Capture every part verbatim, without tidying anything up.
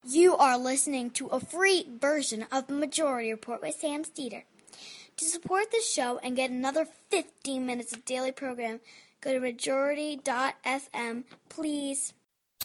You are listening to a free version of the Majority Report with Sam Steeder. To support the show and get another fifteen minutes of daily program, go to majority dot f m, please.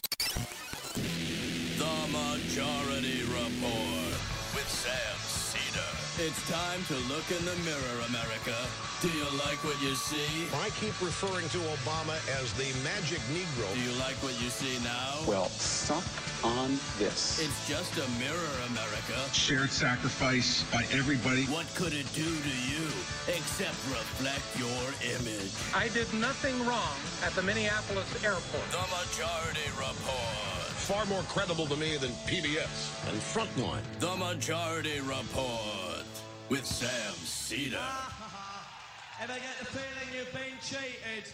The Majority Report with Sam Steeder. It's time to look in the mirror, America. Do you like what you see? I keep referring to Obama as the magic Negro. Do you like what you see now? Well, suck on this. It's just a mirror, America. Shared sacrifice by everybody. What could it do to you except reflect your image? I did nothing wrong at the Minneapolis airport. The Majority Report. Far more credible to me than P B S and Frontline. The Majority Report with Sam Steeder. If I get the feeling you've been cheated.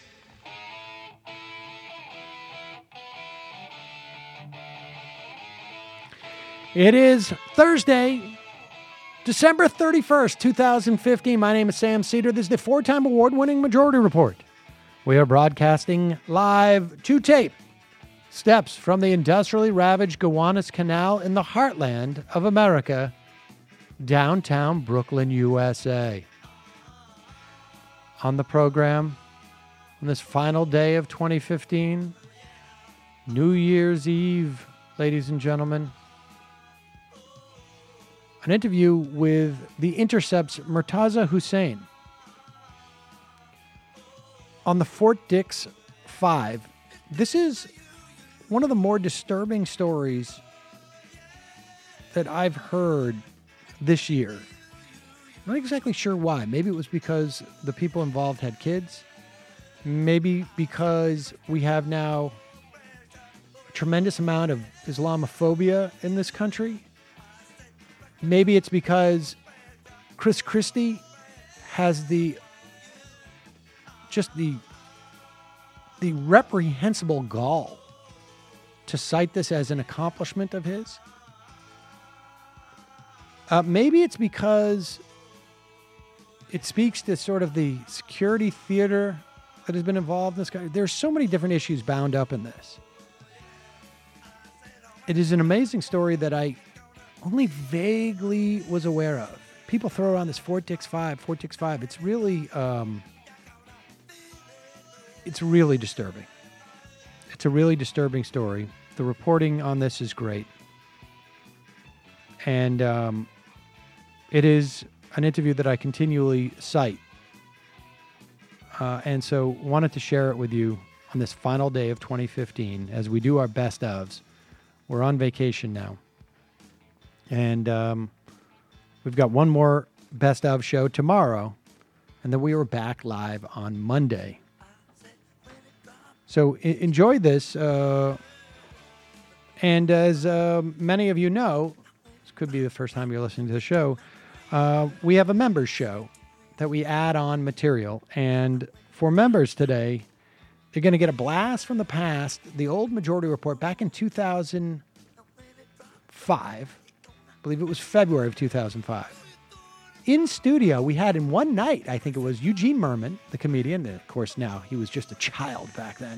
It is Thursday, December thirty-first, twenty fifteen. My name is Sam Steeder. This is the four-time award-winning Majority Report. We are broadcasting live to tape steps from the industrially ravaged Gowanus Canal in the heartland of America, downtown Brooklyn, U S A. On the program, on this final day of twenty fifteen, New Year's Eve, ladies and gentlemen, an interview with The Intercept's Murtaza Hussain. On the Fort Dix Five, this is one of the more disturbing stories that I've heard this year. I'm not exactly sure why. Maybe it was because the people involved had kids. Maybe because we have now a tremendous amount of Islamophobia in this country. Maybe it's because Chris Christie has the just the the reprehensible gall to cite this as an accomplishment of his. Uh, maybe it's because it speaks to sort of the security theater that has been involved in this guy. There's so many different issues bound up in this. It is an amazing story that I only vaguely was aware of. People throw around this Fort Dix Five, Fort Dix Five. It's really, um, it's really disturbing. It's a really disturbing story. The reporting on this is great. And um, it is an interview that I continually cite. Uh, and so wanted to share it with you on this final day of twenty fifteen as we do our best ofs. We're on vacation now. And um, we've got one more best of show tomorrow. And then we are back live on Monday. So I- enjoy this. Uh, and as uh, many of you know, this could be the first time you're listening to the show, uh, we have a members show that we add on material. And for members today, you're going to get a blast from the past, the old Majority Report back in two thousand five. I believe it was February of two thousand five. In studio, we had in one night, I think it was Eugene Merman, the comedian. Of course, now he was just a child back then.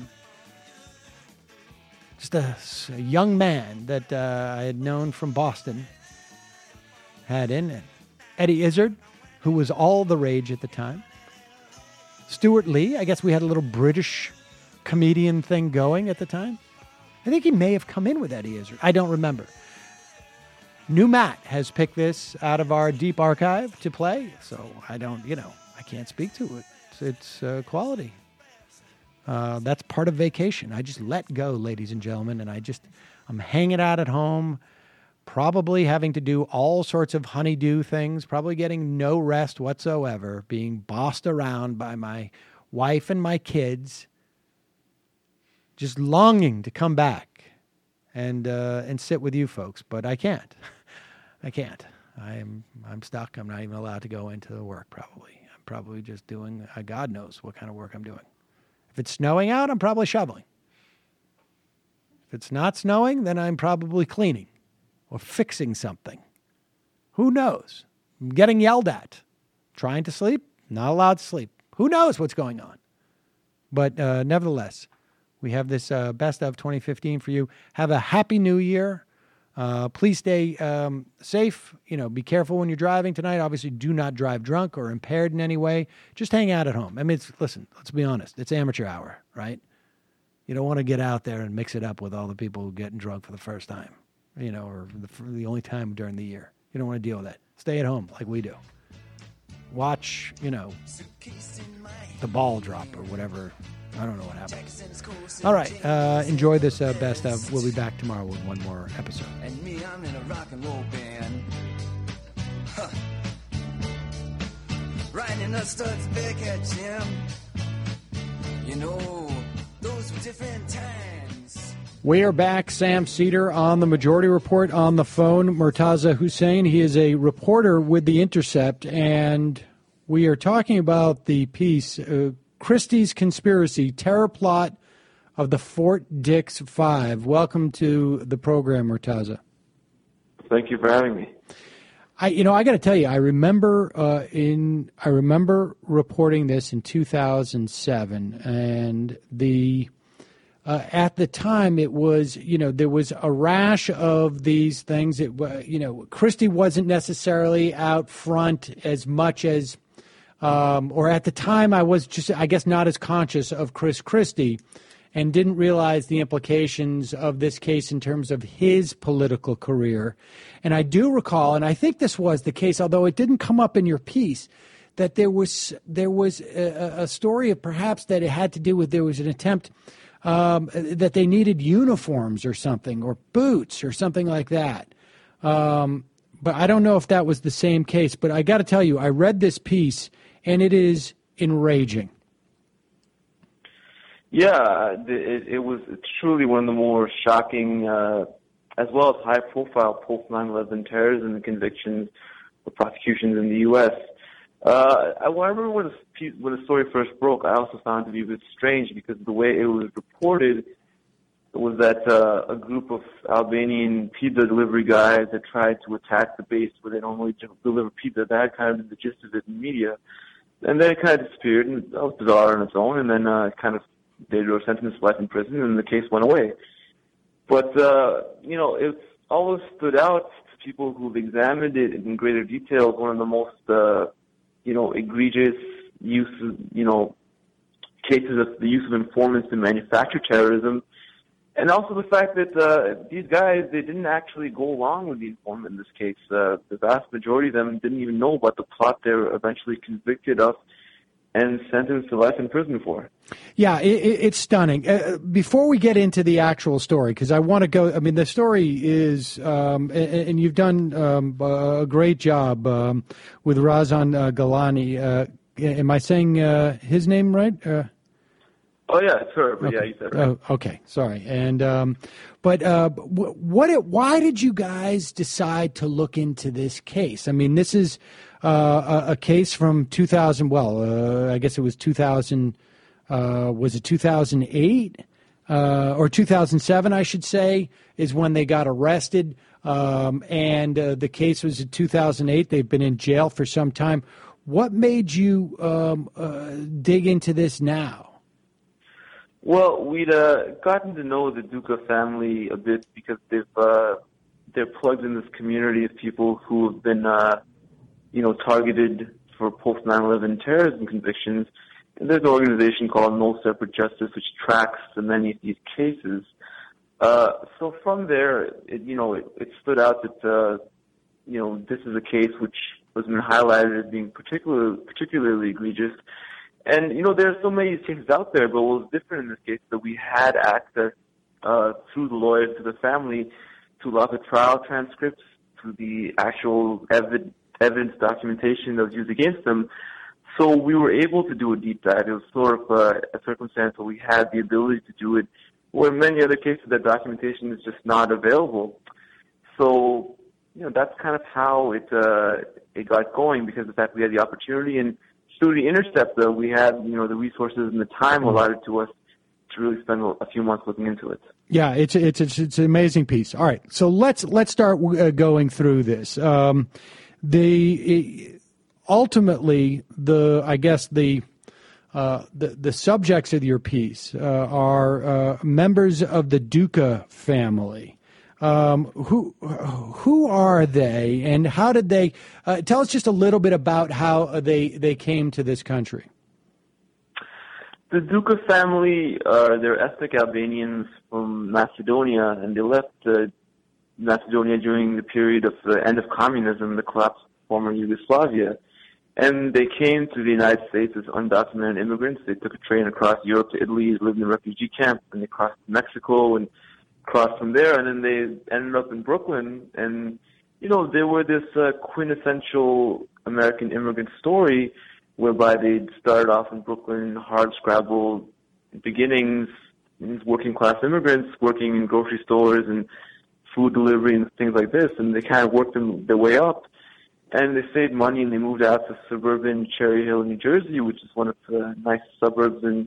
Just a, a young man that uh, I had known from Boston. Had in it Eddie Izzard, who was all the rage at the time. Stuart Lee, I guess we had a little British comedian thing going at the time. I think he may have come in with Eddie Izzard. I don't remember. New Matt has picked this out of our deep archive to play, so I don't, you know, I can't speak to it. It's, it's uh, quality. Uh, that's part of vacation. I just let go, ladies and gentlemen, and I just, I'm hanging out at home, probably having to do all sorts of honeydew things, probably getting no rest whatsoever, being bossed around by my wife and my kids, just longing to come back and uh, and sit with you folks, but I can't. I can't. I'm I'm stuck. I'm not even allowed to go into the work, probably. I'm probably just doing, uh, God knows what kind of work I'm doing. If it's snowing out, I'm probably shoveling. If it's not snowing, then I'm probably cleaning or fixing something. Who knows? I'm getting yelled at. Trying to sleep, not allowed to sleep. Who knows what's going on? But uh, nevertheless, we have this uh, best of twenty fifteen for you. Have a happy new year. Uh, please stay um, safe. You know, be careful when you're driving tonight. Obviously, do not drive drunk or impaired in any way. Just hang out at home. I mean, it's, listen, let's be honest. It's amateur hour, right? You don't want to get out there and mix it up with all the people who are getting drunk for the first time, you know, or the, for the only time during the year. You don't want to deal with that. Stay at home like we do. Watch, you know, the ball drop or whatever. I don't know what happened. All right. Uh, enjoy this uh, best of. We'll be back tomorrow with one more episode. And me, I'm in a rock and roll band. Huh. Riding the studs back at Jim. You know, those were different times. We are back. Sam Seder on the Majority Report on the phone. Murtaza Hussain. He is a reporter with The Intercept, and we are talking about the piece, uh, Christie's Conspiracy, Terror Plot of the Fort Dix Five. Welcome to the program, Murtaza. Thank you for having me. I, you know, I got to tell you, I remember uh, in I remember reporting this in two thousand seven, and the uh, at the time it was, you know, there was a rash of these things. It, you know, Christie wasn't necessarily out front as much as. Um, or at the time, I was just, I guess, not as conscious of Chris Christie and didn't realize the implications of this case in terms of his political career. And I do recall, and I think this was the case, although it didn't come up in your piece, that there was there was a, a story of perhaps that it had to do with there was an attempt um, that they needed uniforms or something, or boots or something like that. Um, but I don't know if that was the same case. But I got to tell you, I read this piece, and it is enraging. Yeah, it, it was truly one of the more shocking, uh, as well as high-profile post nine eleven terrorism convictions or prosecutions in the U S. Uh, I, well, I remember when the, when the story first broke, I also found it to be a bit strange because the way it was reported was that uh, a group of Albanian pizza delivery guys had tried to attack the base where they normally deliver pizza. That had kind of been the gist of it in the media. And then it kind of disappeared, and that was bizarre on its own, and then uh, it kind of they were sentenced to life in prison, and the case went away. But, uh, you know, it's always stood out to people who've examined it in greater detail as one of the most, uh, you know, egregious use, of, you know, cases of the use of informants to manufacture terrorism. And also the fact that uh, these guys, they didn't actually go along with the informant in this case. Uh, the vast majority of them didn't even know about the plot they were eventually convicted of and sentenced to life in prison for. Yeah, it, it's stunning. Uh, before we get into the actual story, because I want to go, I mean, the story is, um, and, and you've done um, a great job um, with Razan uh, Galani. Uh, am I saying uh, his name right? Uh, Oh yeah, it's her. But okay. yeah, you said right. Oh, okay, sorry. And um, but uh, what? It, why did you guys decide to look into this case? I mean, this is uh, a, a case from two thousand. Well, uh, I guess it was two thousand. Uh, was it two thousand eight uh, or two thousand seven? I should say is when they got arrested. Um, and uh, the case was in two thousand eight. They've been in jail for some time. What made you um, uh, dig into this now? Well, we'd uh, gotten to know the Duca family a bit because they've uh, they're plugged in this community of people who have been, uh, you know, targeted for post nine eleven terrorism convictions. And there's an organization called No Separate Justice which tracks the many of these cases. Uh, so from there, it, you know, it, it stood out that uh, you know this is a case which has been highlighted as being particularly particularly egregious. And, you know, there are so many cases out there, but what was different in this case is that we had access uh, through the lawyers to the family to a lot of the trial transcripts, to the actual ev- evidence documentation that was used against them. So we were able to do a deep dive. It was sort of uh, a circumstance where we had the ability to do it, where in many other cases that documentation is just not available. So, you know, that's kind of how it uh, it got going, because of the fact we had the opportunity. And through the Intercept, though, we had, you know, the resources and the time allotted to us to really spend a few months looking into it. Yeah, it's it's it's, it's an amazing piece. All right, so let's let's start uh, going through this. Um, the ultimately the I guess the uh, the the subjects of your piece uh, are uh, members of the Duca family. Um, who who are they, and how did they? Uh, tell us just a little bit about how they they came to this country. The Duka family are they're ethnic Albanians from Macedonia, and they left uh, Macedonia during the period of the end of communism, the collapse of former Yugoslavia. And they came to the United States as undocumented immigrants. They took a train across Europe to Italy, lived in a refugee camp, and they crossed to Mexico and crossed from there. And then they ended up in Brooklyn. And, you know, they were this uh, quintessential American immigrant story whereby they started off in Brooklyn, hard-scrabble beginnings, working-class immigrants working in grocery stores and food delivery and things like this. And they kind of worked them, their way up. And they saved money and they moved out to suburban Cherry Hill, New Jersey, which is one of the nicest suburbs in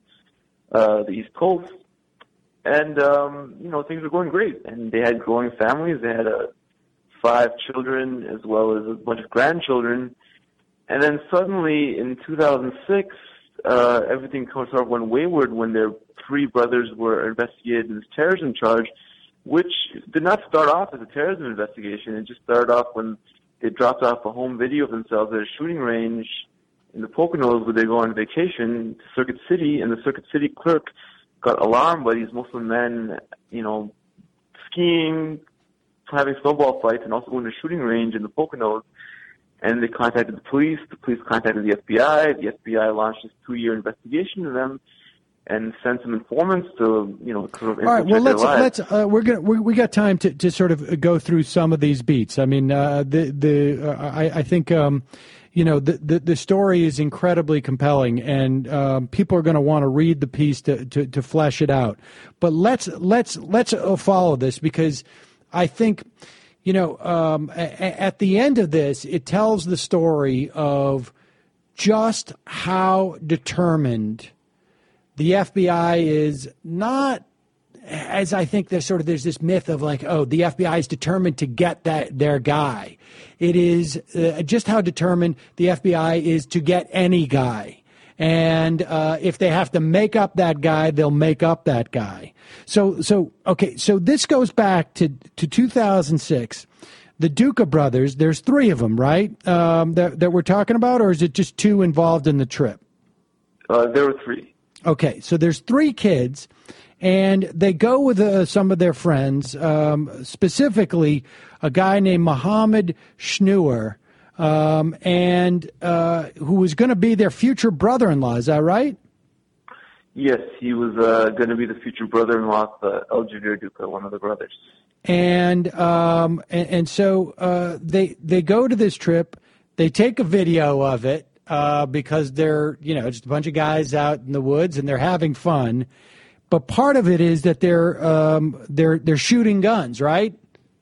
uh, the East Coast. And, um, you know, things were going great. And they had growing families. They had uh, five children as well as a bunch of grandchildren. And then suddenly in two thousand six, uh, everything sort of went wayward when their three brothers were investigated in this terrorism charge, which did not start off as a terrorism investigation. It just started off when they dropped off a home video of themselves at a shooting range in the Poconos where they go on vacation to Circuit City, and the Circuit City clerk got alarmed by these Muslim men, you know, skiing, having snowball fights, and also going to a shooting range in the Poconos. And they contacted the police. The police contacted the F B I. The F B I launched this two-year investigation of them and sent some informants to, you know, sort of infiltrate. All right. Well, let's their let's uh, we're gonna we, we got time to, to sort of go through some of these beats. I mean, uh, the the uh, I I think um, you know the, the the story is incredibly compelling, and um, people are going to want to read the piece to, to to flesh it out. But let's let's let's follow this because I think. You know, um, a- at the end of this, it tells the story of just how determined the F B I is not, as I think there's sort of there's this myth of like, oh, the F B I is determined to get that their guy. It is uh, just how determined the F B I is to get any guy. And uh, if they have to make up that guy, they'll make up that guy. So, so okay, so this goes back to, to two thousand six. The Duka brothers, there's three of them, right, um, that, that we're talking about, or is it just two involved in the trip? Uh, there were three. Okay, so there's three kids, and they go with uh, some of their friends, um, specifically a guy named Mohammed Schneur, Um, and uh, who was going to be their future brother-in-law. Is that right? Yes, he was uh, going to be the future brother-in-law of uh, El Junior Duka, one of the brothers. And um, and, and so uh, they they go to this trip. They take a video of it uh, because they're you know just a bunch of guys out in the woods and they're having fun. But part of it is that they're um, they're they're shooting guns, right?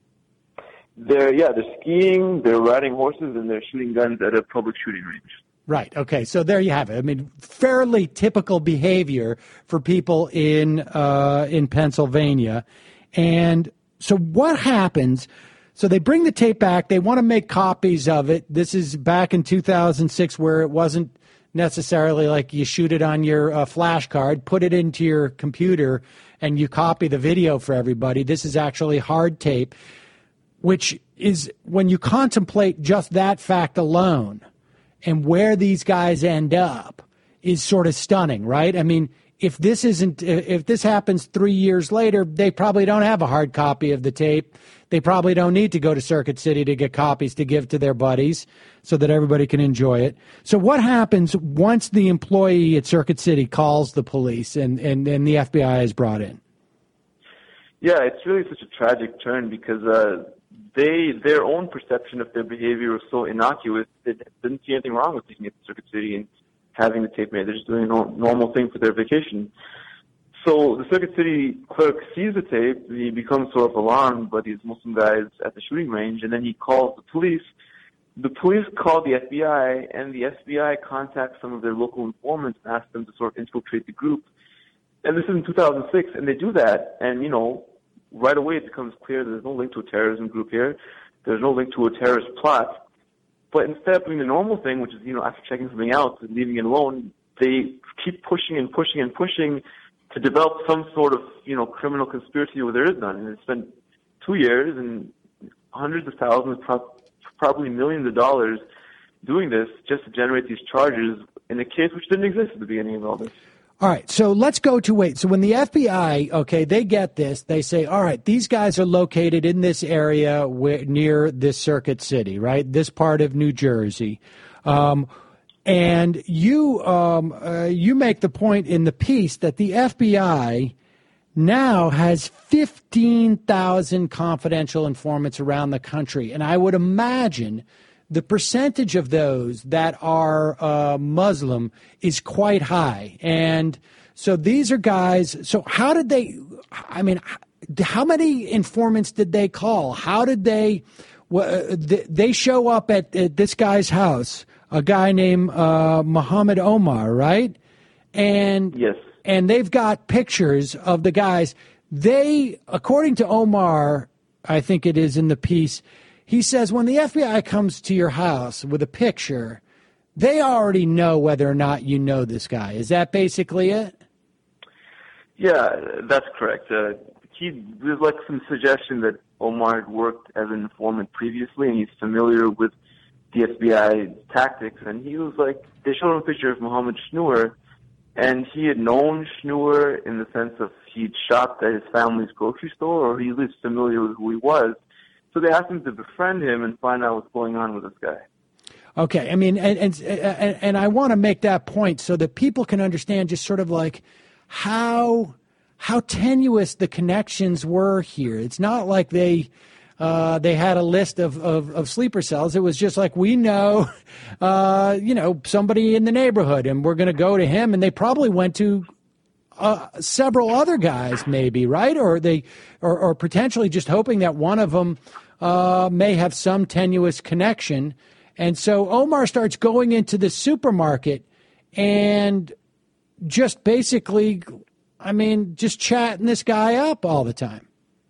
They're yeah, they're skiing, they're riding horses, and they're shooting guns at a public shooting range. Right. Okay. So there you have it. I mean, fairly typical behavior for people in uh, in Pennsylvania. And so what happens? So they bring the tape back. They want to make copies of it. This is back in two thousand six, where it wasn't necessarily like you shoot it on your uh, flash card, put it into your computer, and you copy the video for everybody. This is actually hard tape, which is, when you contemplate just that fact alone and where these guys end up, is sort of stunning, right? I mean, if this isn't, if this happens three years later, they probably don't have a hard copy of the tape. They probably don't need to go to Circuit City to get copies to give to their buddies so that everybody can enjoy it. So what happens once the employee at Circuit City calls the police and, and, and the F B I is brought in? Yeah, it's really such a tragic turn because uh, they, their own perception of their behavior was so innocuous, they didn't see anything wrong with taking it to Circuit City and having the tape made. They're just doing a normal thing for their vacation. So the Circuit City clerk sees the tape. He becomes sort of alarmed by these Muslim guys at the shooting range, and then he calls the police. The police call the F B I, and the F B I contacts some of their local informants and asks them to sort of infiltrate the group. And this is in two thousand six, and they do that, and, you know, right away it becomes clear that there's no link to a terrorism group here. There's no link to a terrorist plot. But instead of doing the normal thing, which is, you know, after checking something out and leaving it alone, they keep pushing and pushing and pushing to develop some sort of, you know, criminal conspiracy where there is none. And they spent two years and hundreds of thousands, pro- probably millions of dollars doing this just to generate these charges in a case which didn't exist at the beginning of all this. All right, so let's go to wait. So when the F B I, okay, they get this, they say, all right, these guys are located in this area where, near this Circuit City, right? This part of New Jersey. Um, and you um, uh, you make the point in the piece that the F B I now has fifteen thousand confidential informants around the country. And I would imagine the percentage of those that are uh, Muslim is quite high. And so these are guys. So how did they, I mean, how many informants did they call? How did they, well, they show up at, at this guy's house, a guy named uh, Muhammad Omar, right? And yes. And they've got pictures of the guys. They, according to Omar, I think it is in the piece, he says when the F B I comes to your house with a picture, they already know whether or not you know this guy. Is that basically it? Yeah, that's correct. Uh, he, there's like some suggestion that Omar had worked as an informant previously, and he's familiar with the F B I tactics. And he was like, they showed him a picture of Mohammed Schnur, and he had known Schnur in the sense of he'd shopped at his family's grocery store, or he was familiar with who he was. So they asked him to befriend him and find out what's going on with this guy. Okay, I mean, and and and, and I want to make that point so that people can understand just sort of like how how tenuous the connections were here. It's not like they uh, they had a list of, of, of sleeper cells. It was just like, we know, uh, you know, somebody in the neighborhood, and we're going to go to him. And they probably went to uh, several other guys, maybe, right? Or they, or, or potentially just hoping that one of them uh, may have some tenuous connection. And so Omar starts going into the supermarket and just basically, I mean, just chatting this guy up all the time.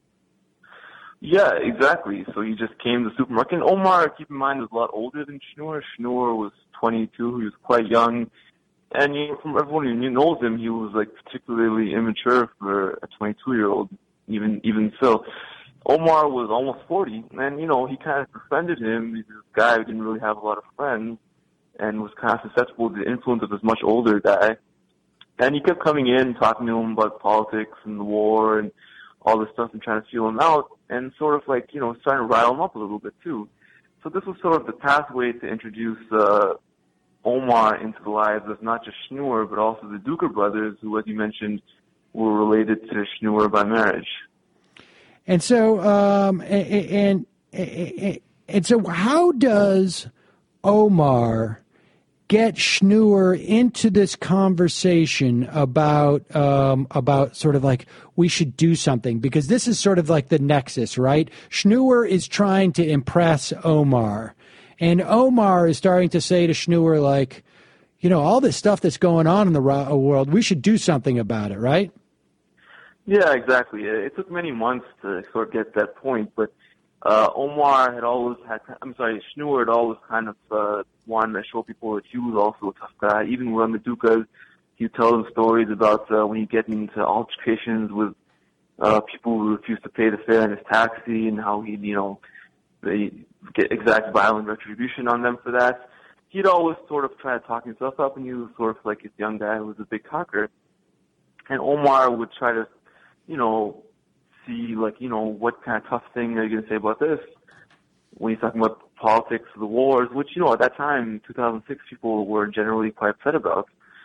Yeah, exactly. So he just came to the supermarket. And Omar, keep in mind, was a lot older than Schnur. Schnur was twenty-two. He was quite young. And you know, from everyone who knows him, he was like particularly immature for a twenty-two-year-old, even even so. Omar was almost forty, and, you know, he kind of befriended him. He's this guy who didn't really have a lot of friends and was kind of susceptible to the influence of this much older guy. And he kept coming in, talking to him about politics and the war and all this stuff and trying to feel him out and sort of like, you know, starting to rile him up a little bit too. So this was sort of the pathway to introduce uh, Omar into the lives of not just Schnur, but also the Duker brothers, who, as you mentioned, were related to Schnur by marriage. And so, um, and, and and so, how does Omar get Schnur into this conversation about um, about sort of like, we should do something? Because this is sort of like the nexus, right? Schnur is trying to impress Omar, and Omar is starting to say to Schnur, like, you know, all this stuff that's going on in the world, we should do something about it, right? Yeah, exactly. It took many months to sort of get that point, but uh, Omar had always had, I'm sorry, Schnur had always kind of uh, wanted to show people that he was also a tough guy. Even when the Dukas, he'd tell them stories about uh, when he'd get into altercations with uh, people who refused to pay the fare in his taxi, and how he'd, you know, they get exact violent retribution on them for that. He'd always sort of try to talk himself up, and he was sort of like this young guy who was a big talker. And Omar would try to, you know, see, like, you know, what kind of tough thing are you going to say about this when he's talking about politics, the wars, which, you know, at that time, two thousand six, people were generally quite upset about.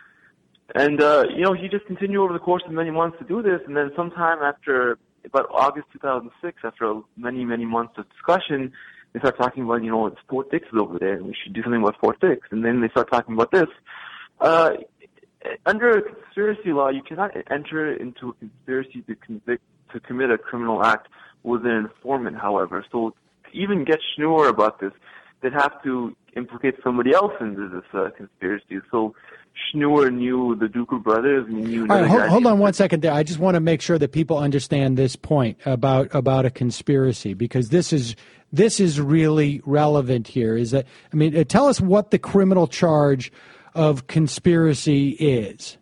And, uh, you know, he just continued over the course of many months to do this, and then sometime after, about August two thousand six, after many, many months of discussion, they start talking about, you know, Fort Dix is over there, and we should do something about Fort Dix. And then they start talking about this. Uh, Under conspiracy law, you cannot enter into a conspiracy to convict, to commit a criminal act with an informant, however. So to even get Schnur about this, they'd have to implicate somebody else into this uh, conspiracy. So Schnur knew the Duker brothers, and he knew... All right, hold, hold on one second there. I just want to make sure that people understand this point about, about a conspiracy, because this is this is really relevant here. Is that, I mean, tell us what the criminal charge of conspiracy is.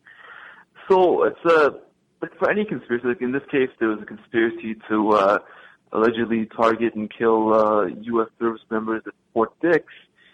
So it's a, like for any conspiracy, like in this case, there was a conspiracy to uh, allegedly target and kill uh, U S service members at Fort Dix,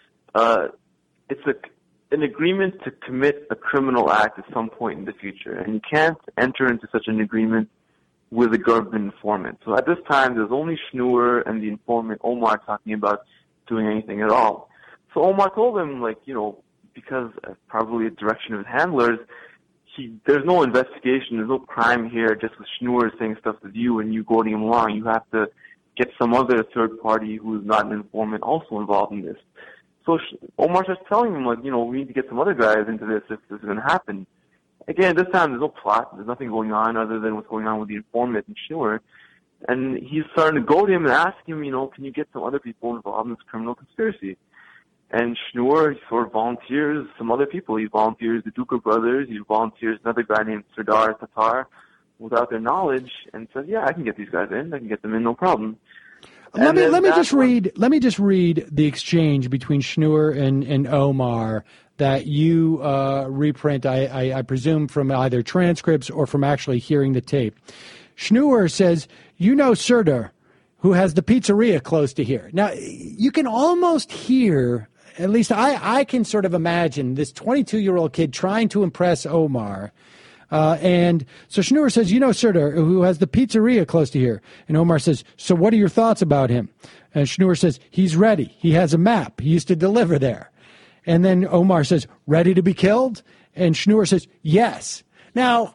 uh, it's a, an agreement to commit a criminal act at some point in the future. And you can't enter into such an agreement with a government informant. So at this time, there's only Schnur and the informant Omar talking about doing anything at all. So Omar told him, like, you know, because uh, probably a direction of his handlers, he, there's no investigation, there's no crime here, just with Schnur saying stuff with you and you going him along. You have to get some other third party who is not an informant also involved in this. So Omar starts telling him, like, you know, we need to get some other guys into this if this is going to happen. Again, this time there's no plot, there's nothing going on other than what's going on with the informant and Schnur. And he's starting to go to him and ask him, you know, can you get some other people involved in this criminal conspiracy? And Schnur sort of volunteers some other people. He volunteers the Duka brothers. He volunteers another guy named Sardar Tatar without their knowledge and says, yeah, I can get these guys in. I can get them in, no problem. Let and me let me just one, read let me just read the exchange between Schnur and, and Omar that you uh, reprint, I, I, I presume, from either transcripts or from actually hearing the tape. Schnur says, you know Sardar, who has the pizzeria close to here. Now, you can almost hear, at least I, I can sort of imagine this twenty-two-year-old kid trying to impress Omar. Uh, and so Schnur says, you know Sardar, who has the pizzeria close to here. And Omar says, so what are your thoughts about him? And Schnur says, he's ready. He has a map. He used to deliver there. And then Omar says, ready to be killed? And Schnur says, yes. Now,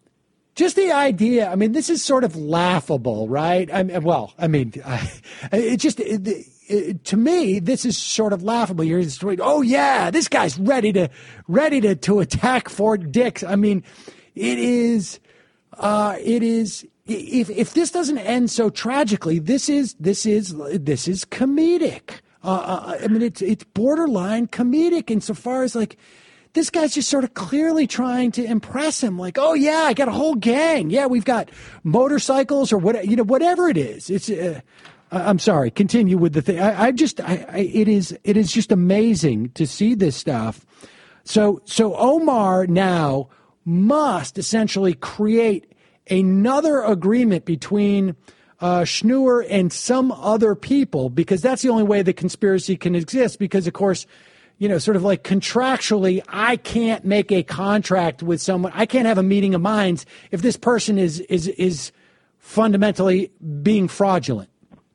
just the idea, I mean, this is sort of laughable, right? I mean, well, I mean, I, it just, it, it, to me, this is sort of laughable. You're just, oh yeah, this guy's ready to, ready to, to attack Fort Dix. I mean, it is, uh, it is, if, if this doesn't end so tragically, this is, this is, this is comedic. Uh, I mean, it's, it's borderline comedic insofar as, like, this guy's just sort of clearly trying to impress him. Like, oh yeah, I got a whole gang. Yeah, we've got motorcycles or what, you know, whatever it is. It's, uh, I'm sorry. Continue with the thing. I, I just, I, I, it is, it is just amazing to see this stuff. So, so Omar now must essentially create another agreement between uh, Schnur and some other people, because that's the only way the conspiracy can exist. Because, of course, you know, sort of like contractually, I can't make a contract with someone. I can't have a meeting of minds if this person is is is fundamentally being fraudulent.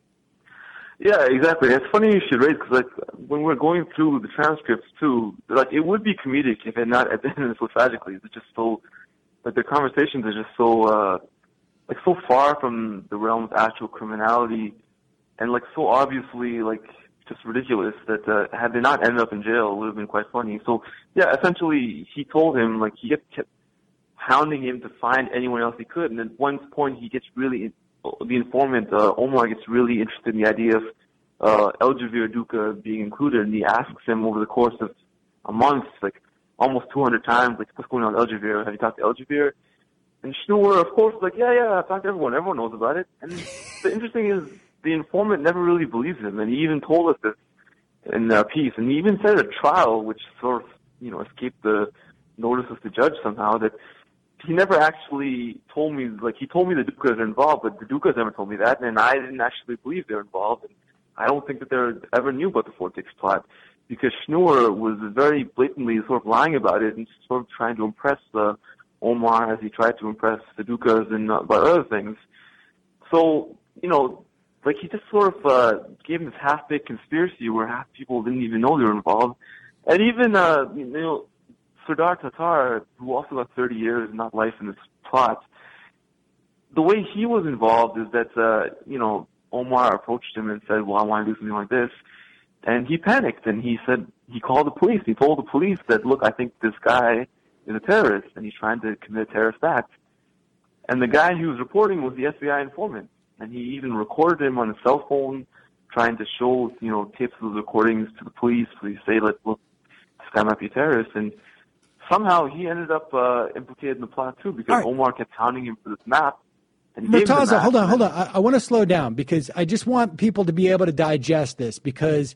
Yeah, exactly. It's funny you should raise, because, like, when we're going through the transcripts too, like, it would be comedic if it not at the end so tragically. It's just so, like, the conversations are just so, uh, like, so far from the realm of actual criminality, and, like, so obviously, like, just ridiculous that uh, had they not ended up in jail, it would have been quite funny. So, yeah, essentially, he told him, like, he kept, kept hounding him to find anyone else he could, and at one point he gets really, the informant, uh, Omar, gets really interested in the idea of uh, Eljavir Duka being included, and he asks him over the course of a month, like, almost two hundred times, like, what's going on with Eljavir? Have you talked to Eljavir? And Schnur, of course, like, yeah, yeah, I've talked to everyone. Everyone knows about it. And the interesting is, the informant never really believes him, and he even told us this in a piece, and he even said at trial, which sort of, you know, escaped the notice of the judge somehow, that he never actually told me, like, he told me the Dukas are involved, but the Dukas never told me that, and I didn't actually believe they were involved, and I don't think that they ever knew about the Fort Dix plot, because Schnur was very blatantly sort of lying about it and sort of trying to impress uh, Omar as he tried to impress the Dukas and uh, about other things. So, you know, like, he just sort of uh, gave him this half-baked conspiracy where half people didn't even know they were involved. And even, uh, you know, Sardar Tatar, who also got thirty years, not life in this plot, the way he was involved is that, uh, you know, Omar approached him and said, well, I want to do something like this. And he panicked, and he said, he called the police. He told the police that, look, I think this guy is a terrorist, and he's trying to commit a terrorist act. And the guy he was reporting was the S B I informant. And he even recorded him on his cell phone, trying to show, you know, tapes of the recordings to the police. Police say, like, look, this guy might be a terrorist. And somehow he ended up uh, implicated in the plot, too, because right. Omar kept hounding him for this map. And Murtaza, hold on, hold on. I, I want to slow down, because I just want people to be able to digest this, because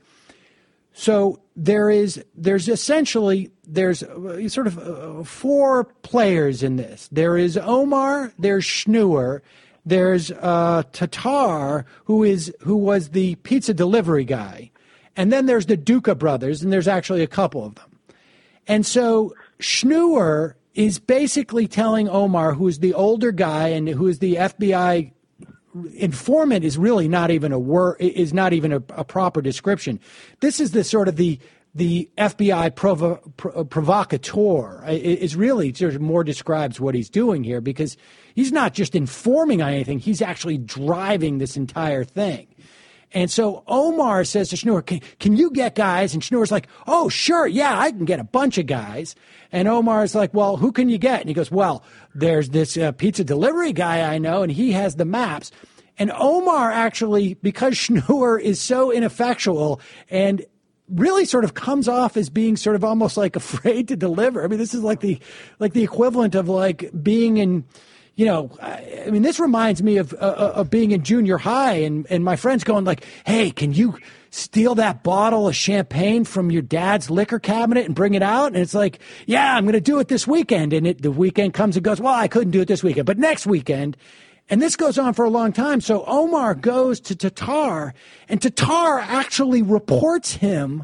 so there is, there's essentially, there's sort of uh, four players in this. There is Omar, there's Schnur, there's uh, Tatar, who is who was the pizza delivery guy, and then there's the Duca brothers, and there's actually a couple of them. And so Schnur is basically telling Omar, who's the older guy and who is the F B I informant, is really not even a word, is not even a, a proper description. This is the sort of the the F B I provo, pro, provocateur. It is really sort of more describes what he's doing here, because he's not just informing on anything; he's actually driving this entire thing. And so Omar says to Schnur, can, can you get guys? And Schnur's like, oh, sure, yeah, I can get a bunch of guys. And Omar's like, well, who can you get? And he goes, well, there's this uh, pizza delivery guy I know, and he has the maps. And Omar actually, because Schnur is so ineffectual and really sort of comes off as being sort of almost like afraid to deliver. I mean, this is like the like the equivalent of like being in, you know, I mean, this reminds me of uh, of being in junior high and, and my friends going like, hey, can you steal that bottle of champagne from your dad's liquor cabinet and bring it out? And it's like, yeah, I'm going to do it this weekend. And it, the weekend comes and goes, well, I couldn't do it this weekend, but next weekend. And this goes on for a long time. So Omar goes to Tatar, and Tatar actually reports him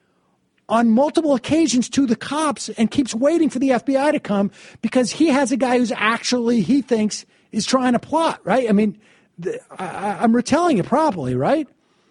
on multiple occasions to the cops and keeps waiting for the F B I to come because he has a guy who's actually, he thinks, is trying to plot, right? I mean, the, I, I'm retelling it properly, right?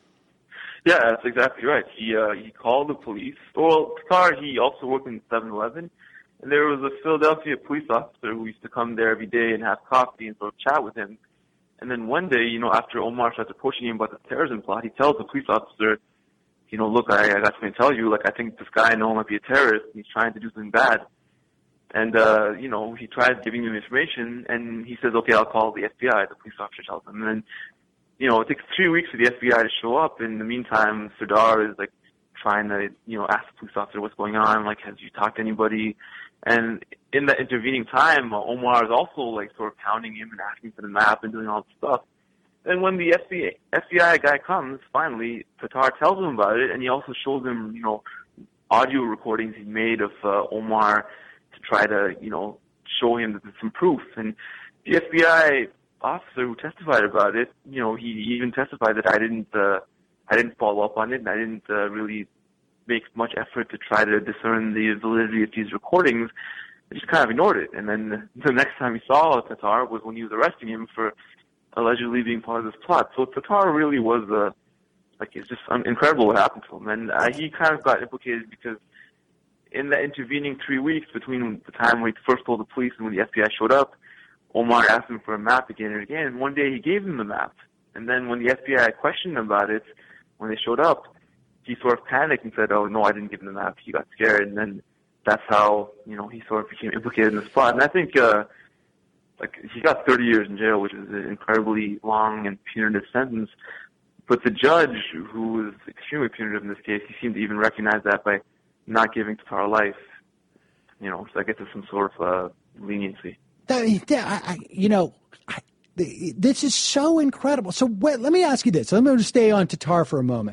Yeah, that's exactly right. He uh, he called the police. Well, Tatar, he also worked in seven eleven. And there was a Philadelphia police officer who used to come there every day and have coffee and sort of chat with him. And then one day, you know, after Omar starts approaching him about the terrorism plot, he tells the police officer, you know, look, I, I got something to tell you. Like, I think this guy I know might be a terrorist, and he's trying to do something bad. And, uh, you know, he tries giving him information, and he says, okay, I'll call the F B I, the police officer tells him. And then, you know, it takes three weeks for the F B I to show up. In the meantime, Sardar is, like, trying to, you know, ask the police officer what's going on. Like, have you talked to anybody? And in that intervening time, uh, Omar is also, like, sort of pounding him and asking for the map and doing all this stuff. And when the F B I, F B I guy comes, finally, Tatar tells him about it, and he also shows him, you know, audio recordings he made of uh, Omar to try to, you know, show him that there's some proof. And the F B I officer who testified about it, you know, he even testified that I didn't, uh, I didn't follow up on it, and I didn't uh, really make much effort to try to discern the validity of these recordings. I just kind of ignored it. And then the next time he saw Tatar was when he was arresting him for allegedly being part of this plot. So Tatar really was, uh, like, it's just incredible what happened to him. And uh, he kind of got implicated because in the intervening three weeks between the time when he first told the police and when the F B I showed up, Omar asked him for a map again and again. And one day he gave him the map. And then when the F B I questioned him about it, when they showed up, he sort of panicked and said, oh, no, I didn't give him the map. He got scared. And then that's how, you know, he sort of became implicated in this plot. And I think, uh, like, he got thirty years in jail, which is an incredibly long and punitive sentence. But the judge, who was extremely punitive in this case, he seemed to even recognize that by not giving Tatar life. You know, so I guess there's some sort of uh, leniency. That, that, I, you know, I, this is so incredible. So wait, let me ask you this. I'm going to stay on Tatar for a moment.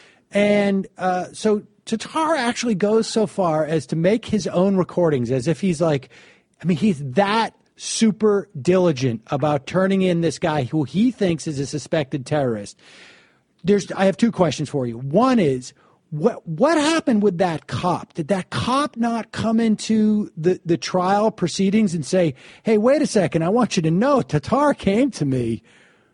And uh, so Tatar actually goes so far as to make his own recordings as if he's like, I mean, he's that super diligent about turning in this guy who he thinks is a suspected terrorist. There's, I have two questions for you. One is, what what happened with that cop? Did that cop not come into the, the trial proceedings and say, hey, wait a second, I want you to know Tatar came to me,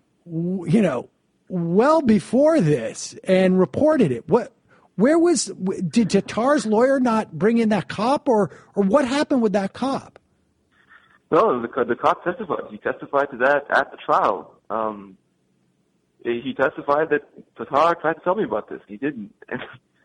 you know, well before this and reported it? What, where was, did Tatar's lawyer not bring in that cop, or, or what happened with that cop? No, the, the cop testified. He testified to that at the trial. Um, he testified that Tatar tried to tell me about this. He didn't. And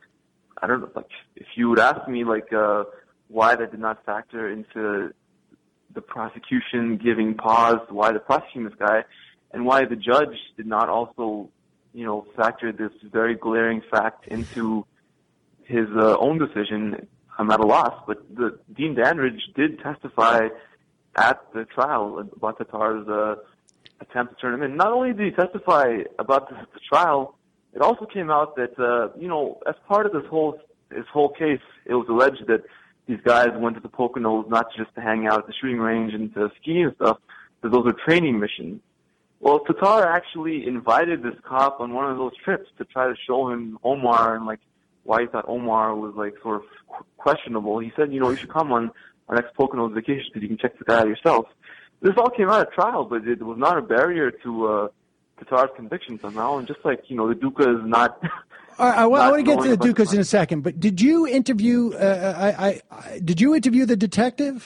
I don't know, like, if you would ask me, like, uh, why that did not factor into the prosecution giving pause, why they're prosecuting this guy, and why the judge did not also, you know, factor this very glaring fact into his uh, own decision, I'm at a loss. But the, Dean Dandridge did testify at the trial about Tatar's uh, attempt to turn him in. Not only did he testify about the, the trial, it also came out that, uh, you know, as part of this whole this whole case, it was alleged that these guys went to the Poconos not just to hang out at the shooting range and to ski and stuff, but those were training missions. Well, Tatar actually invited this cop on one of those trips to try to show him Omar and, like, why he thought Omar was, like, sort of questionable. He said, you know, you should come on our next Poconos vacation because you can check this guy out yourself. This all came out at trial, but it was not a barrier to uh, Tatar's conviction somehow. And just like, you know, the Duca is not... All right, well, I want to get to the Ducas in a second, but did you interview, uh, I, I, I, did you interview the detective?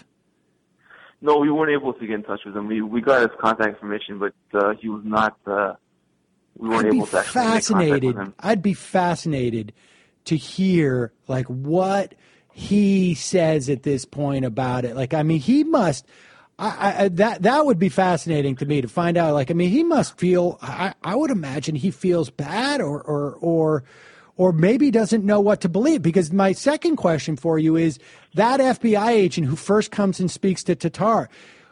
No, we weren't able to get in touch with him. We we got his contact information, but uh, he was not. Uh, we weren't I'd able to actually make contact with him. I'd be fascinated to hear like what he says at this point about it. Like, I mean, he must. I, I that that would be fascinating to me to find out. Like, I mean, he must feel. I, I would imagine he feels bad, or or or. or maybe doesn't know what to believe. Because my second question for you is that F B I agent who first comes and speaks to Tatar,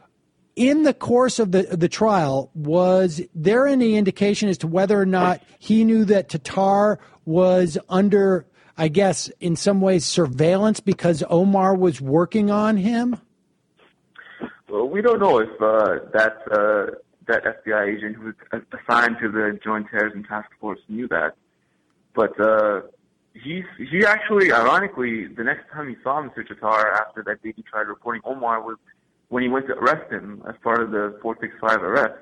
in the course of the the trial, was there any indication as to whether or not he knew that Tatar was under, I guess, in some ways surveillance because Omar was working on him? Well, we don't know if uh, that, uh, that F B I agent who was assigned to the Joint Terrorism Task Force knew that. But uh, he's, he actually, ironically, the next time he saw Mister Tatar after that day he tried reporting Omar was when he went to arrest him as part of the four six five arrest.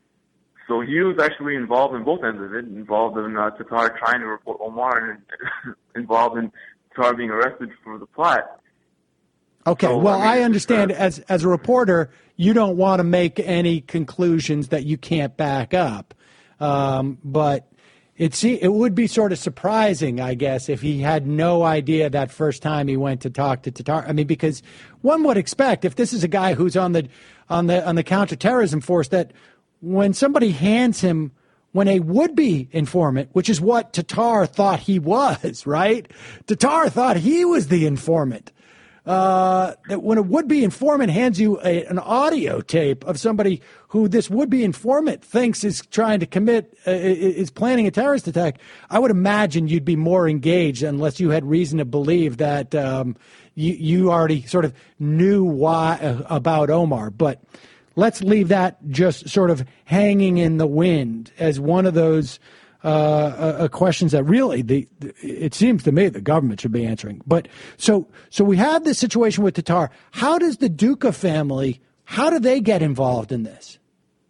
So he was actually involved in both ends of it, involved in uh, Tatar trying to report Omar and involved in Tatar being arrested for the plot. Okay, so, well, I, mean, I understand uh, as as a reporter, you don't want to make any conclusions that you can't back up. Um, but... It see, it would be sort of surprising, I guess, if he had no idea that first time he went to talk to Tatar. I mean, because one would expect if this is a guy who's on the on the on the counterterrorism force, that when somebody hands him, when a would-be informant, which is what Tatar thought he was, right? Tatar thought he was the informant. Uh, that when a would-be informant hands you a, an audio tape of somebody who this would-be informant thinks is trying to commit, uh, is planning a terrorist attack, I would imagine you'd be more engaged unless you had reason to believe that um, you, you already sort of knew why uh, about Omar. But let's leave that just sort of hanging in the wind as one of those Uh, uh, questions that really the, the it seems to me the government should be answering. But so so we have this situation with Tatar. How does the Duca family, how do they get involved in this?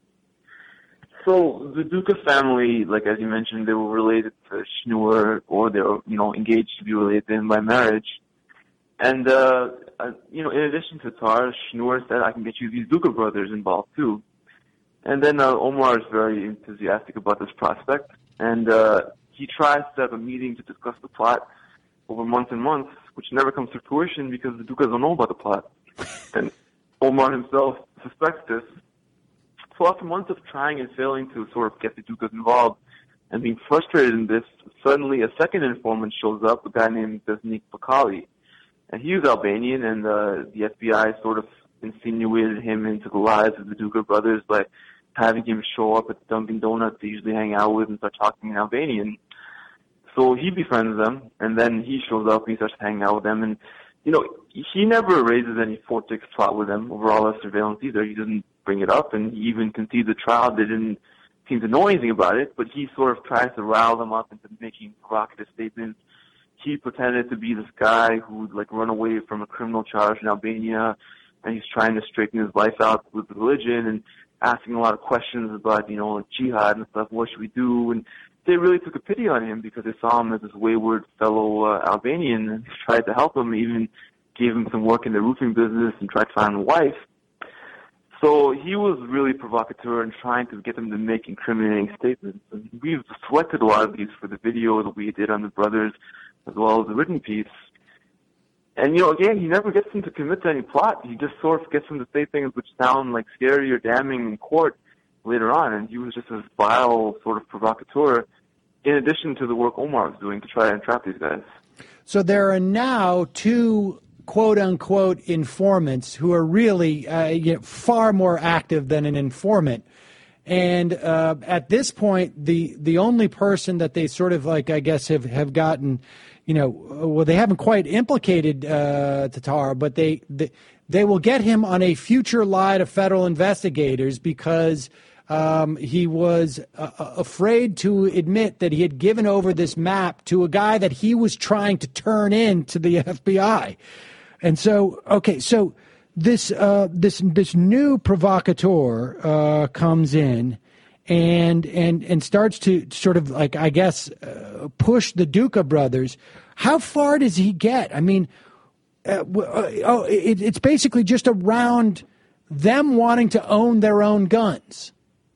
So the Duca family, like as you mentioned, they were related to Schnur, or they were, you know, engaged to be related to him by marriage. And uh, uh, you know, in addition to Tatar, Schnur said, "I can get you these Duca brothers involved too." And then uh, Omar is very enthusiastic about this prospect. And uh, he tries to have a meeting to discuss the plot over months and months, which never comes to fruition because the Ducas don't know about the plot. And Omar himself suspects this. So after months of trying and failing to sort of get the Ducas involved and being frustrated in this, suddenly a second informant shows up, a guy named Besnik Bakali. And he was Albanian, and uh, the F B I sort of insinuated him into the lives of the Duca brothers by having him show up at the Dunkin' Donuts they usually hang out with and start talking in Albanian. So he befriends them, and then he shows up and he starts hanging out with them. And, you know, he never raises any four six plot with them over all that surveillance either. He doesn't bring it up, and he even concedes the trial. They didn't seem to know anything about it, but he sort of tries to rile them up into making provocative statements. He pretended to be this guy who would, like, run away from a criminal charge in Albania, and he's trying to straighten his life out with religion and asking a lot of questions about, you know, jihad and stuff. What should we do? And they really took a pity on him because they saw him as this wayward fellow uh, Albanian, and tried to help him, even gave him some work in the roofing business and tried to find a wife. So he was really provocateur and trying to get them to make incriminating statements. And we've selected a lot of these for the video that we did on the brothers, as well as the written piece. And, you know, again, he never gets them to commit to any plot. He just sort of gets them to say things which sound like scary or damning in court later on. And he was just a vile sort of provocateur, in addition to the work Omar was doing to try to entrap these guys. So there are now two quote-unquote informants who are really uh, you know, far more active than an informant. And uh, at this point, the the only person that they sort of like, I guess, have, have gotten, you know, well, they haven't quite implicated uh, Tatar, but they, they they will get him on a future lie to federal investigators because Um, he was uh, afraid to admit that he had given over this map to a guy that he was trying to turn in to the F B I. And so, okay, so this uh, this this new provocateur uh, comes in and and and starts to sort of like, I guess, uh, push the Duca brothers. How far does he get? I mean, uh, oh, it, it's basically just around them wanting to own their own guns.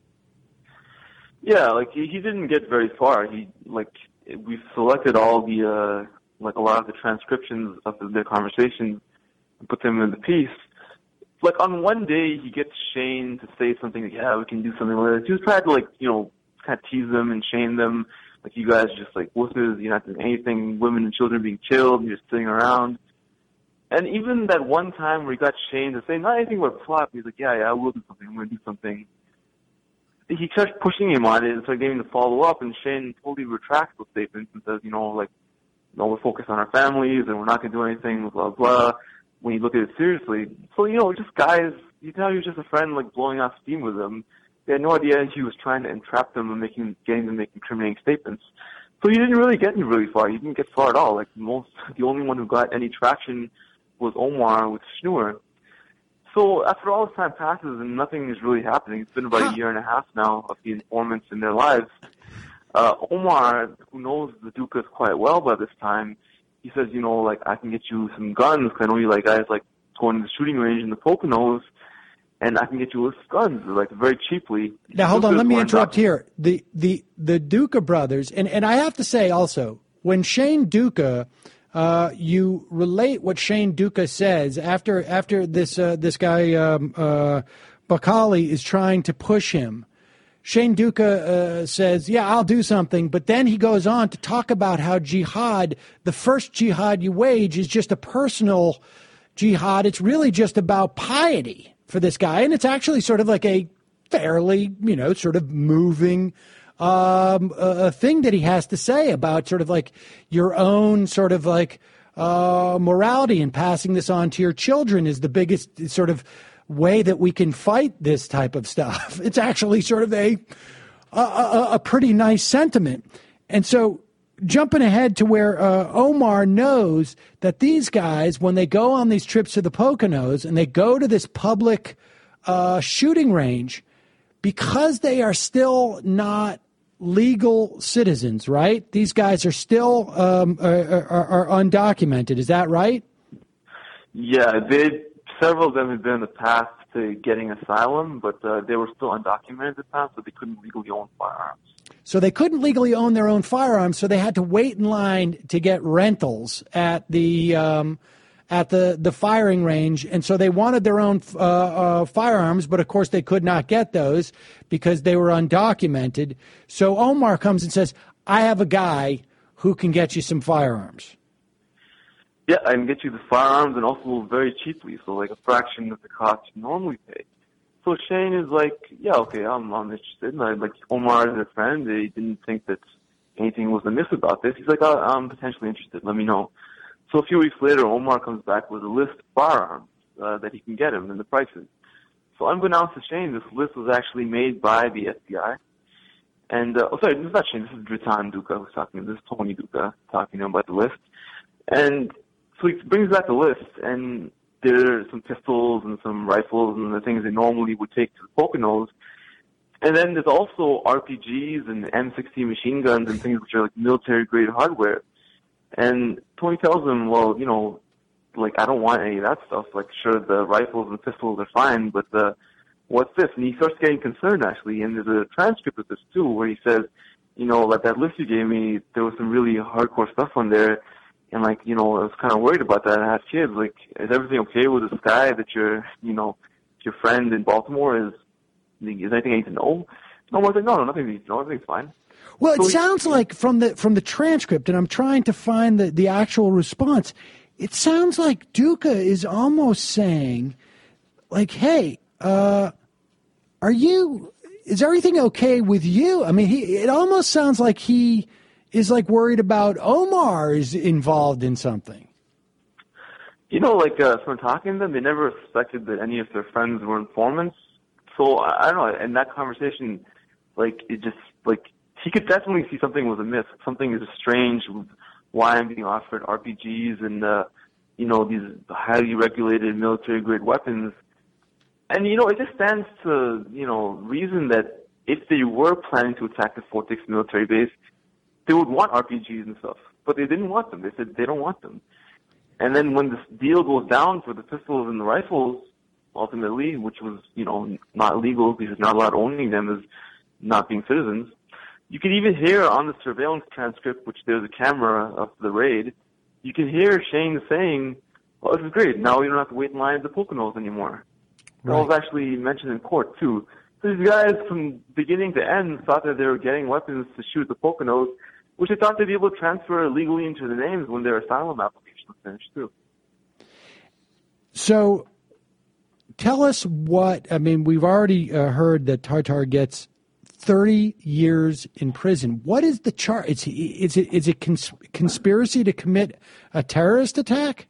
Yeah, like he, he didn't get very far. He like we've selected all the uh, like a lot of the transcriptions of the, their conversations and put them in the piece. Like on one day, he gets Shane to say something like, "Yeah, we can do something like this." He was trying to like you know kind of tease them and shame them, like you guys are just like wusses. You're not doing anything. Women and children are being killed. You're just sitting around. And even that one time where he got Shane to say not anything but plot, he's like, "Yeah, yeah, I will do something. I'm going to do something." He starts pushing him on it and starts getting him to follow up, and Shane totally retracts those statements and says, you know, like, no, we're focused on our families and we're not going to do anything, blah, blah, when you look at it seriously. So, you know, just guys, you know, he was just a friend, like, blowing off steam with them. They had no idea he was trying to entrap them and making, getting them to make incriminating statements. So he didn't really get really far. He didn't get far at all. Like, most, the only one who got any traction was Omar with Schnur. So after all this time passes and nothing is really happening, it's been about a year and a half now of the informants in their lives. Uh, Omar, who knows the Ducas quite well by this time, he says, you know, like, I can get you some guns, because I know you like guys like going to the shooting range in the Poconos, and I can get you a list of guns, like, very cheaply. Now, hold on, let me interrupt here. The, the, the Duca brothers, and, and I have to say also, when Shane Duca... Uh, you relate what Shane Duca says after after this uh, this guy um, uh, Bakali is trying to push him. Shane Duca uh, says, "Yeah, I'll do something," but then he goes on to talk about how jihad, the first jihad you wage, is just a personal jihad. It's really just about piety for this guy, and it's actually sort of like a fairly, you know, sort of moving. Um, a, a thing that he has to say about sort of like your own sort of like uh, morality and passing this on to your children is the biggest sort of way that we can fight this type of stuff. It's actually sort of a a, a, a pretty nice sentiment. And so jumping ahead to where uh, Omar knows that these guys, when they go on these trips to the Poconos and they go to this public uh, shooting range, because they are still not legal citizens, right? These guys are still um, are, are, are undocumented. Is that right? Yeah, they several of them had been in the past to getting asylum, but uh, they were still undocumented at the time, so they couldn't legally own firearms. So they couldn't legally own their own firearms, so they had to wait in line to get rentals at the um, at the, the firing range, and so they wanted their own uh, uh, firearms, but of course they could not get those because they were undocumented. So Omar comes and says, I have a guy who can get you some firearms. Yeah, I can get you the firearms and also very cheaply, so like a fraction of the cost you normally pay. So Shane is like, yeah, okay, I'm, I'm interested. And I, like Omar is a friend. They didn't think that anything was amiss about this. He's like, oh, I'm potentially interested. Let me know. So a few weeks later, Omar comes back with a list of firearms uh, that he can get him and the prices. So unbeknownst to Shane, this list was actually made by the F B I. And, uh, oh, sorry, this is not Shane. This is Dritan Duca who's talking. This is Tony Duca talking to him about the list. And so he brings back the list, and there are some pistols and some rifles and the things they normally would take to the Poconos. And then there's also R P Gs and M sixteen machine guns and things which are like military-grade hardware. And Tony tells him, well, you know, like, I don't want any of that stuff. Like, sure, the rifles and pistols are fine, but uh, what's this? And he starts getting concerned, actually. And there's a transcript of this, too, where he says, you know, like, that list you gave me, there was some really hardcore stuff on there. And, like, you know, I was kind of worried about that. I have kids. Like, is everything okay with this guy that your, you know, your friend in Baltimore is, is anything I need to know? No, I was like, no, no, nothing you need to know. Everything's fine. Well, it so sounds he, like from the from the transcript, and I'm trying to find the, the actual response, it sounds like Duca is almost saying, like, hey, uh, are you, is everything okay with you? I mean, he, it almost sounds like he is, like, worried about Omar is involved in something. You know, like, uh, from talking to them, they never suspected that any of their friends were informants. So I, I don't know. In that conversation, like it just like he could definitely see something was amiss. Something is strange with why I'm being offered R P Gs and uh, you know these highly regulated military grade weapons. And you know it just stands to you know reason that if they were planning to attack the Fort Dix military base, they would want R P Gs and stuff. But they didn't want them. They said they don't want them. And then when this deal goes down for the pistols and the rifles, ultimately, which was, you know, not legal because not allowed owning them as not being citizens, you can even hear on the surveillance transcript, which there's a camera of the raid, you can hear Shane saying, well, this is great. Now we don't have to wait in line at the Poconos anymore. Right. That was actually mentioned in court, too. So these guys, from beginning to end, thought that they were getting weapons to shoot the Poconos, which they thought they'd be able to transfer legally into the names when their asylum application was finished, too. So tell us what, I mean, we've already uh, heard that Tartar gets thirty years in prison. What is the charge? Is, is it, is it cons- conspiracy to commit a terrorist attack?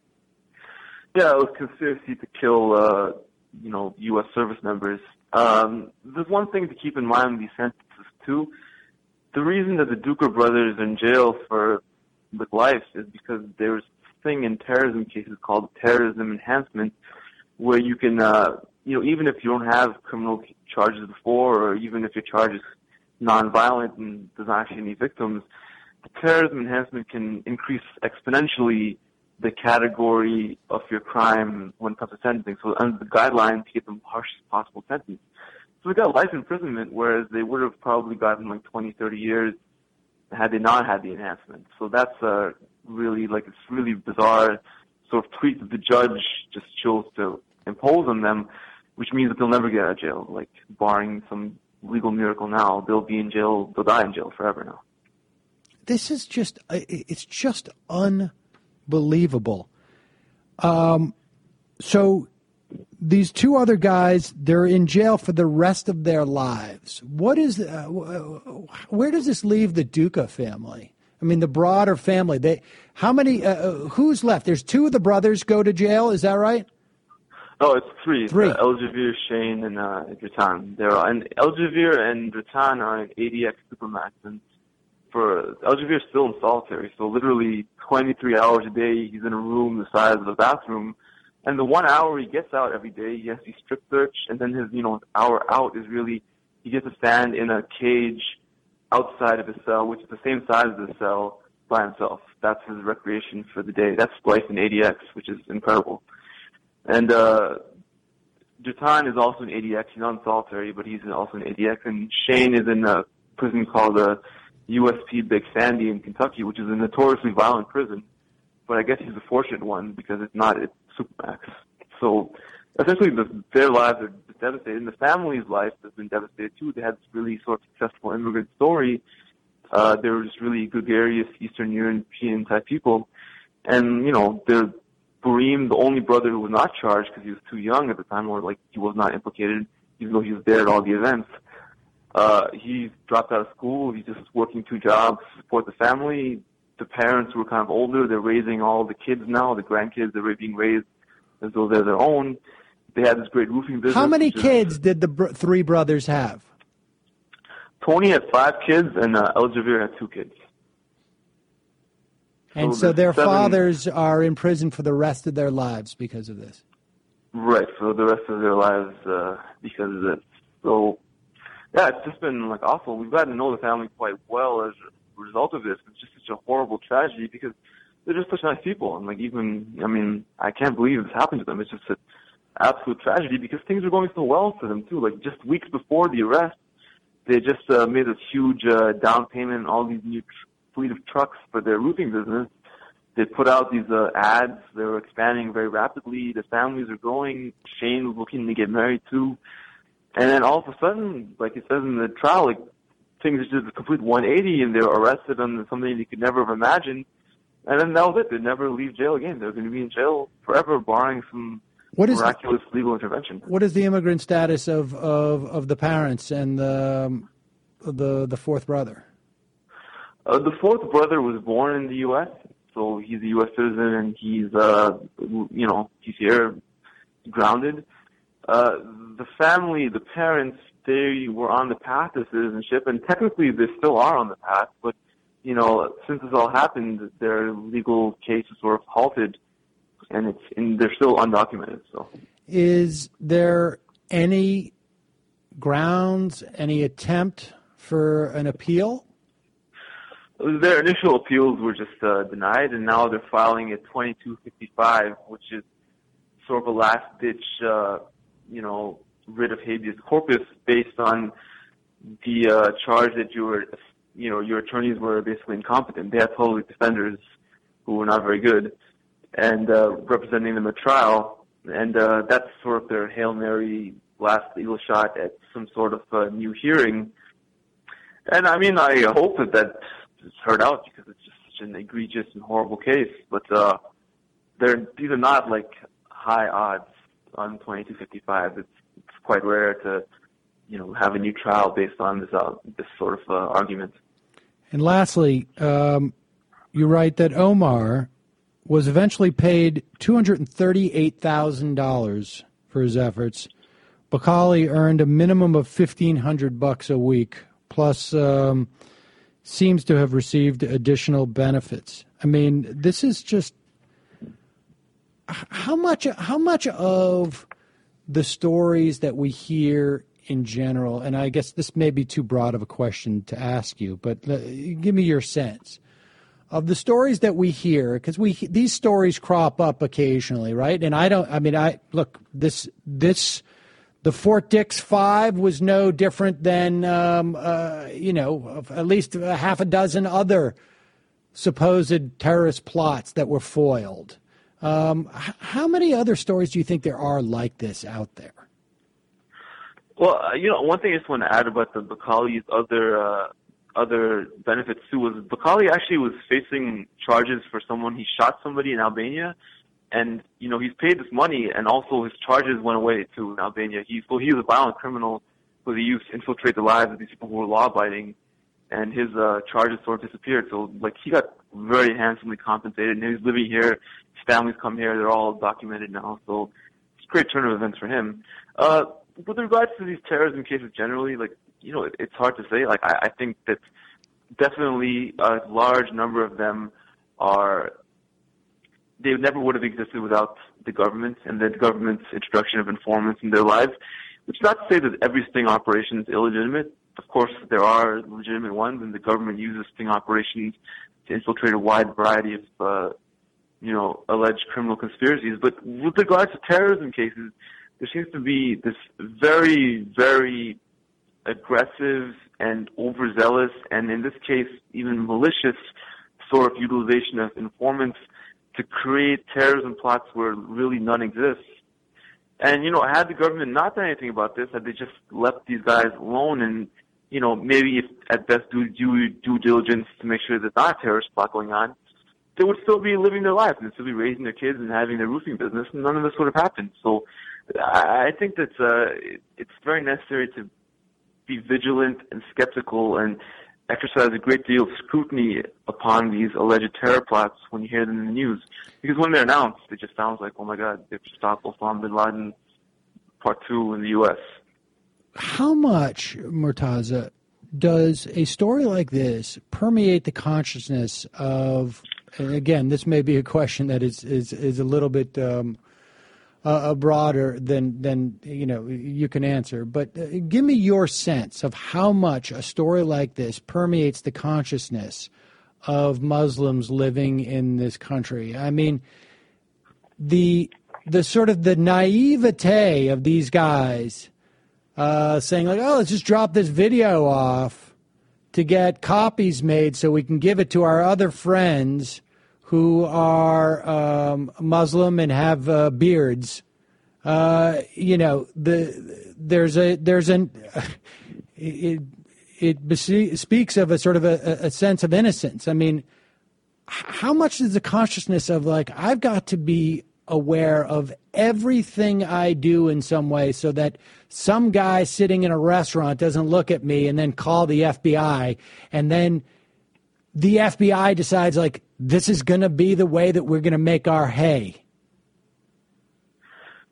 Yeah, it was conspiracy to kill, uh, you know, U S service members. Um, there's one thing to keep in mind with these sentences, too. The reason that the Duker brothers are in jail for with life is because there's this thing in terrorism cases called terrorism enhancement, where you can, uh, you know, even if you don't have criminal charges before, or even if your charge is nonviolent and there's not actually any victims, the terrorism enhancement can increase exponentially the category of your crime when it comes to sentencing. So under the guidelines, you get the harshest possible sentence. So we got life imprisonment, whereas they would have probably gotten like twenty, thirty years had they not had the enhancement. So that's uh, really, like, it's really bizarre sort of tweak that the judge just chose to impose on them, which means that they'll never get out of jail. Like, barring some legal miracle now, they'll be in jail, they'll die in jail forever now. This is just, it's just unbelievable. Um, so these two other guys, they're in jail for the rest of their lives. What is, uh, where does this leave the Duka family? I mean, the broader family. They, how many, uh, who's left? There's two of the brothers go to jail, is that right? No, it's three. Three. Uh, Eljavir, Shane, and uh, Dratan. They're all, and Eljavir and Dratan are in A D X Supermax, and for Eljavir is still in solitary. So literally twenty-three hours a day, he's in a room the size of a bathroom, and the one hour he gets out every day, he has to be strip searched, and then his, you know, hour out is really he gets to stand in a cage outside of his cell, which is the same size as the cell, by himself. That's his recreation for the day. That's life in A D X, which is incredible. And uh, Dratan is also in A D X. He's not in solitary, but he's also in A D X. And Shane is in a prison called the U S P Big Sandy in Kentucky, which is a notoriously violent prison. But I guess he's a fortunate one because it's not it's Supermax. So essentially, the, their lives are devastated. And the family's life has been devastated too. They had this really sort of successful immigrant story. Uh, they were just really gregarious Eastern European type people. And, you know, they're Barim, the only brother who was not charged because he was too young at the time, or like he was not implicated, even though he was there at all the events. Uh, he dropped out of school. He's just working two jobs to support the family. The parents were kind of older. They're raising all the kids now. The grandkids, they're being raised as though they're their own. They had this great roofing business. How many kids did the br- three brothers have? Tony had five kids, and uh, Eljavir had two kids. And so, so their seven, fathers are in prison for the rest of their lives because of this. Right, for the rest of their lives uh, because of this. So, yeah, it's just been like awful. We've gotten to know the family quite well as a result of this. It's just such a horrible tragedy because they're just such nice people. And like even, I mean, I can't believe this happened to them. It's just an absolute tragedy because things are going so well for them too. Like just weeks before the arrest, they just uh, made this huge uh, down payment on all these new tr- fleet of trucks for their roofing business. They put out these uh, ads. They were expanding very rapidly. The families are growing. Shane was looking to get married too. And then all of a sudden, like it says in the trial, like things just a complete one eighty, and they were arrested on something they could never have imagined. And then that was it. They'd never leave jail again. They're going to be in jail forever, barring some what is miraculous the, legal intervention. What is the immigrant status of, of, of the parents and the um, the the fourth brother? Uh, the fourth brother was born in the U S, so he's a U S citizen, and he's, uh, you know, he's here, grounded. uh, the family, the parents, they were on the path to citizenship, and technically they still are on the path, but, you know, since this all happened, their legal case is sort of halted, and it's in, they're still undocumented. So, is there any grounds, any attempt for an appeal? Their initial appeals were just uh, denied, and now they're filing a twenty-two fifty-five, which is sort of a last-ditch, uh, you know, writ of habeas corpus based on the uh, charge that you were, you know, your attorneys were basically incompetent. They had public defenders who were not very good, and uh, representing them at trial, and uh, that's sort of their Hail Mary last legal shot at some sort of uh, new hearing. And I mean, I hope that that is heard out because it's just such an egregious and horrible case. But uh, they're these are not like high odds on twenty-two fifty-five. It's, it's quite rare to, you know, have a new trial based on this uh, this sort of uh, argument. And lastly, um, you write that Omar was eventually paid two hundred thirty-eight thousand dollars for his efforts. Bakali earned a minimum of fifteen hundred bucks a week, plus um, seems to have received additional benefits. I mean, this is just how much how much of the stories that we hear in general, and I guess this may be too broad of a question to ask you, but uh, give me your sense of the stories that we hear, because we these stories crop up occasionally, right? And I don't, I mean, I look this this. The Fort Dix Five was no different than, um, uh, you know, at least a half a dozen other supposed terrorist plots that were foiled. Um, h- how many other stories do you think there are like this out there? Well, uh, you know, one thing I just want to add about the Bakali's other uh, other benefits too was Bakali actually was facing charges for someone he shot somebody in Albania. And, you know, he's paid this money, and also his charges went away, too, in Albania. He, so he was a violent criminal who he used to infiltrate the lives of these people who were law-abiding, and his uh, charges sort of disappeared. So, like, he got very handsomely compensated, and he's living here. His family's come here. They're all documented now. So it's a great turn of events for him. Uh, with regards to these terrorism cases generally, like, you know, it, it's hard to say. Like, I, I think that definitely a large number of them are... they never would have existed without the government and the government's introduction of informants in their lives, which is not to say that every sting operation is illegitimate. Of course, there are legitimate ones, and the government uses sting operations to infiltrate a wide variety of, uh, you know, alleged criminal conspiracies. But with regards to terrorism cases, there seems to be this very, very aggressive and overzealous, and in this case, even malicious sort of utilization of informants to create terrorism plots where really none exists. And, you know, had the government not done anything about this, had they just left these guys alone and, you know, maybe if at best do due, due diligence to make sure there's not a terrorist plot going on, they would still be living their lives and still be raising their kids and having their roofing business, and none of this would have happened. So I think that uh, it's very necessary to be vigilant and skeptical and exercise a great deal of scrutiny upon these alleged terror plots when you hear them in the news. Because when they're announced, it just sounds like, oh my God, they've stopped Osama bin Laden Part two in the U S. How much, Murtaza, does a story like this permeate the consciousness of, and again, this may be a question that is, is, is a little bit um, uh, broader than, than, you know, you can answer, but uh, give me your sense of how much a story like this permeates the consciousness of Muslims living in this country. I mean, the the sort of the naivete of these guys uh, saying like, oh, let's just drop this video off to get copies made so we can give it to our other friends who are um, Muslim and have uh, beards. Uh, you know, the there's a there's an it it bese- speaks of a sort of a, a sense of innocence. I mean, how much is the consciousness of like I've got to be aware of everything I do in some way so that some guy sitting in a restaurant doesn't look at me and then call the F B I, and then the F B I decides like this is going to be the way that we're going to make our hay.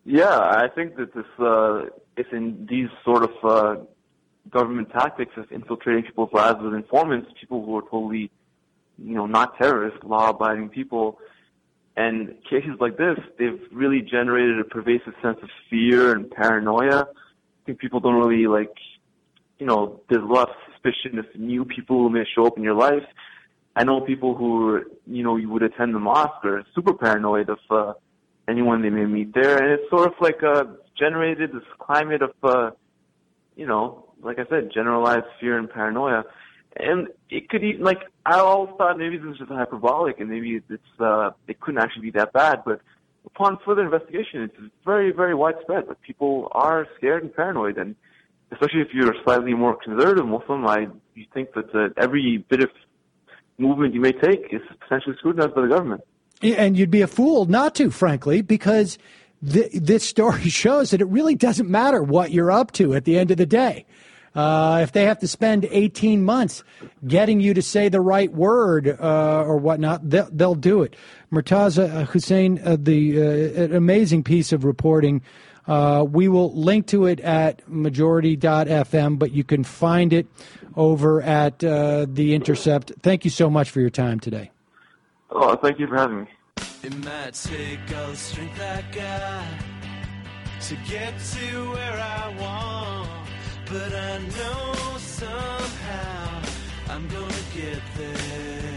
Yeah, I think that this uh, it's in these sort of uh, government tactics of infiltrating people's lives with informants, people who are totally, you know, not terrorists, law-abiding people. And cases like this, they've really generated a pervasive sense of fear and paranoia. I think people don't really, like, you know, there's a lot of suspicion of new people who may show up in your life. I know people who, you know, you would attend the mosque are super paranoid of uh, anyone they may meet there. And it's sort of like uh, generated this climate of, uh, you know, like I said, generalized fear and paranoia. And it could even, like, I always thought maybe this was just hyperbolic and maybe it's, uh, it couldn't actually be that bad. But upon further investigation, it's very, very widespread. But people are scared and paranoid. And especially if you're a slightly more conservative Muslim, I, you think that uh, every bit of movement you may take is potentially scrutinized by the government. And you'd be a fool not to, frankly, because th- this story shows that it really doesn't matter what you're up to at the end of the day. Uh, if they have to spend eighteen months getting you to say the right word uh, or whatnot, they'll, they'll do it. Murtaza Hussain, uh, the uh, an amazing piece of reporting. Uh, we will link to it at majority dot f m, but you can find it over at uh, The Intercept. Thank you so much for your time today. Oh, thank you for having me. It might take all the strength I got to get to where I want, but I know somehow I'm gonna get there.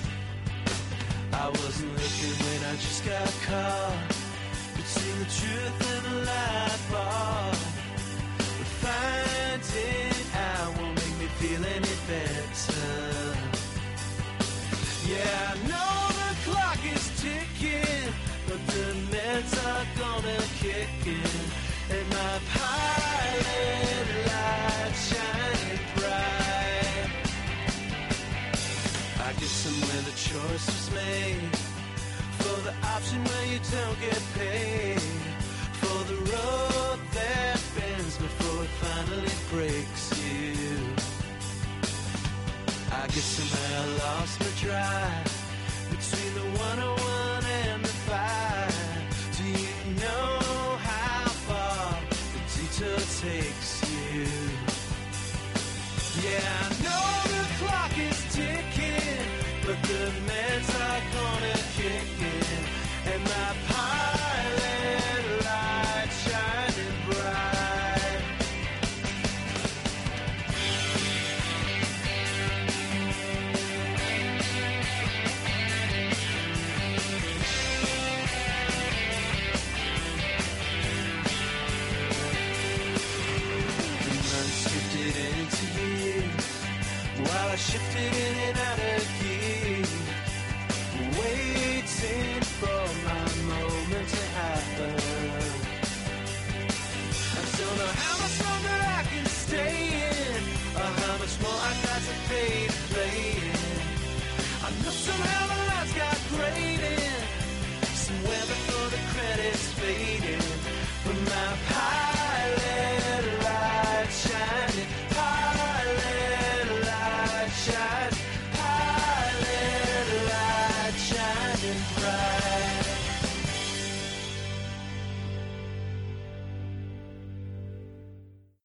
I wasn't looking when I just got caught between the truth and the lie bar, but finding out won't make me feel any better. Yeah, I know the clock is ticking, but the meds are gonna kick in, and my pilot light shining bright. I guess somewhere the choice was made for the option where you don't get paid, for the road that bends before it finally breaks you. I guess somehow I lost my drive between the one oh one and the five. Do you know how far the detour takes you? Yeah, I know the clock is ticking, but the meds are gonna kick in, and my